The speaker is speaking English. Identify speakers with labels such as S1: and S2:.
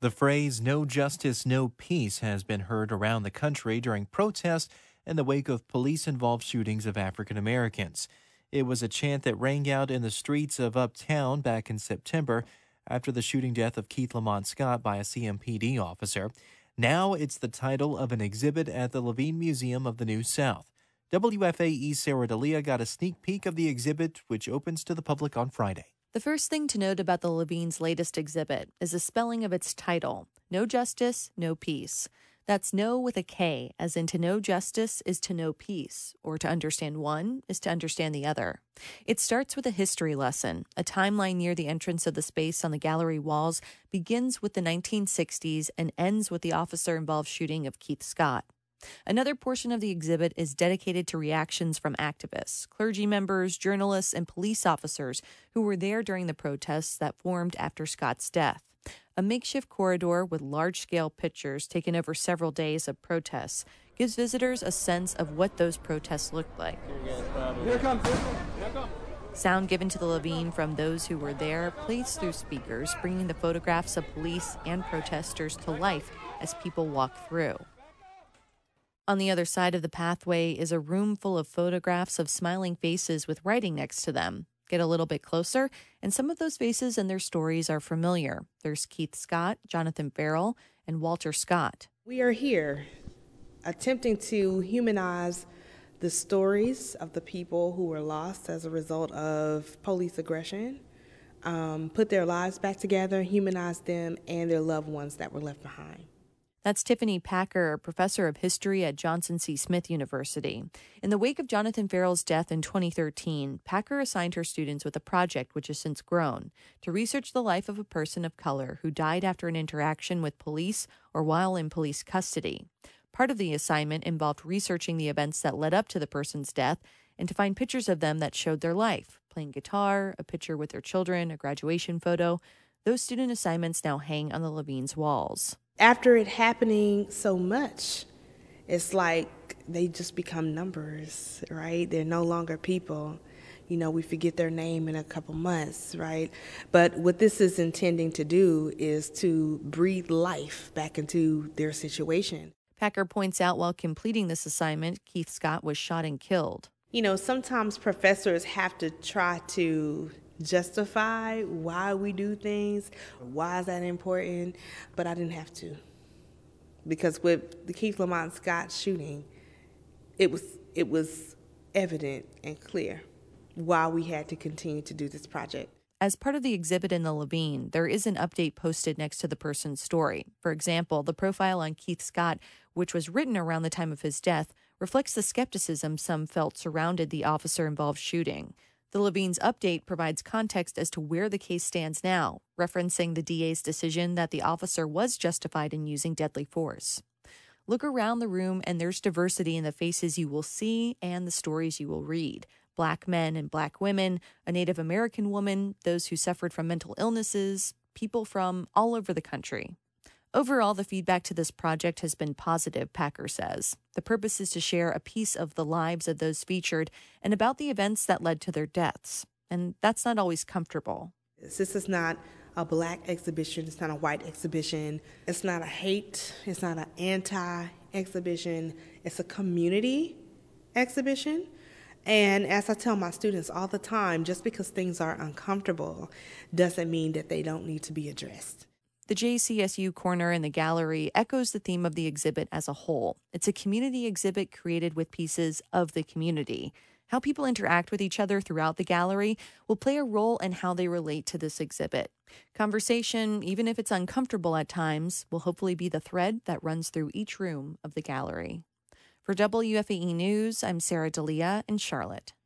S1: The phrase "no justice, no peace" has been heard around the country during protests in the wake of police-involved shootings of African Americans. It was a chant that rang out in the streets of Uptown back in September after the shooting death of Keith Lamont Scott by a CMPD officer. Now it's the title of an exhibit at the Levine Museum of the New South. WFAE's Sarah D'Elia got a sneak peek of the exhibit, which opens to the public on Friday.
S2: The first thing to note about the Levine's latest exhibit is the spelling of its title, No Justice, No Peace. That's no with a K, as in to know justice is to know peace, or to understand one is to understand the other. It starts with a history lesson. A timeline near the entrance of the space on the gallery walls begins with the 1960s and ends with the officer-involved shooting of Keith Scott. Another portion of the exhibit is dedicated to reactions from activists, clergy members, journalists, and police officers who were there during the protests that formed after Scott's death. A makeshift corridor with large-scale pictures taken over several days of protests gives visitors a sense of what those protests looked like.
S3: Here comes.
S2: Sound given to the Levine from those who were there plays through speakers, bringing the photographs of police and protesters to life as people walk through. On the other side of the pathway is a room full of photographs of smiling faces with writing next to them. Get a little bit closer, and some of those faces and their stories are familiar. There's Keith Scott, Jonathan Ferrell, and Walter Scott.
S4: We are here attempting to humanize the stories of the people who were lost as a result of police aggression, put their lives back together, humanize them and their loved ones that were left behind.
S2: That's Tiffany Packer, a professor of history at Johnson C. Smith University. In the wake of Jonathan Ferrell's death in 2013, Packer assigned her students with a project which has since grown to research the life of a person of color who died after an interaction with police or while in police custody. Part of the assignment involved researching the events that led up to the person's death and to find pictures of them that showed their life, playing guitar, a picture with their children, a graduation photo. Those student assignments now hang on the Levine's walls.
S4: After it happening so much, it's like they just become numbers, right? They're no longer people. You know, we forget their name in a couple months, right? But what this is intending to do is to breathe life back into their situation.
S2: Packer points out while completing this assignment, Keith Scott was shot and killed.
S4: You know, sometimes professors have to try to justify why we do things, why is that important, but I didn't have to. Because with the Keith Lamont Scott shooting, it was evident and clear why we had to continue to do this project.
S2: As part of the exhibit in the Levine, there is an update posted next to the person's story. For example, the profile on Keith Scott, which was written around the time of his death, reflects the skepticism some felt surrounded the officer-involved shooting. The Levine's update provides context as to where the case stands now, referencing the DA's decision that the officer was justified in using deadly force. Look around the room and there's diversity in the faces you will see and the stories you will read. Black men and Black women, a Native American woman, those who suffered from mental illnesses, people from all over the country. Overall, the feedback to this project has been positive, Packer says. The purpose is to share a piece of the lives of those featured and about the events that led to their deaths. And that's not always comfortable.
S4: This is not a Black exhibition. It's not a white exhibition. It's not a hate. It's not an anti-exhibition. It's a community exhibition. And as I tell my students all the time, just because things are uncomfortable doesn't mean that they don't need to be addressed.
S2: The JCSU corner in the gallery echoes the theme of the exhibit as a whole. It's a community exhibit created with pieces of the community. How people interact with each other throughout the gallery will play a role in how they relate to this exhibit. Conversation, even if it's uncomfortable at times, will hopefully be the thread that runs through each room of the gallery. For WFAE News, I'm Sarah D'Elia in Charlotte.